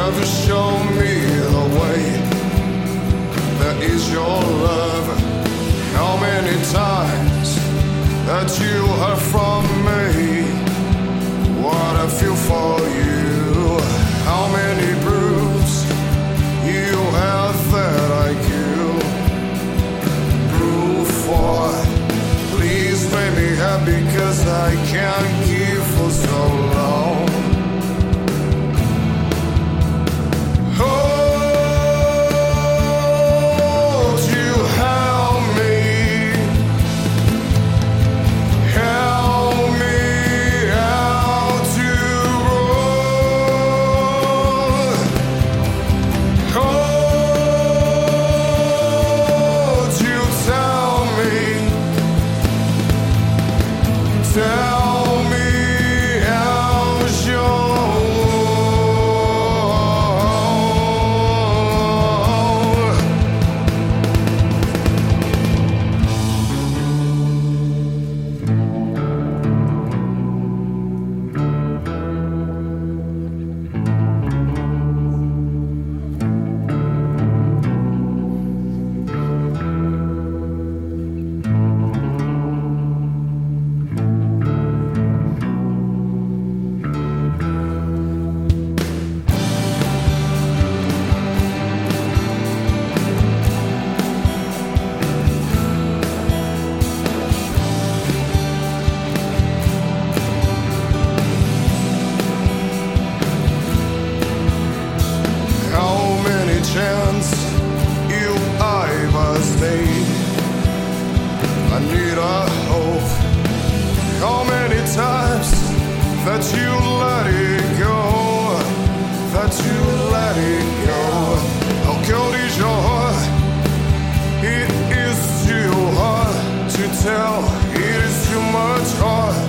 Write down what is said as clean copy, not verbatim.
have shown me the way. That is your love. How many times that you heard from me what I feel for you? How many proofs you have that I give proof for? Please make me happy, 'cause I can't give for so long. Tell me how's your chance you ever stayed? I need a hope. How many times that you let it go? That you let it go. How cold is your heart? It is too hard to tell. It is too much hard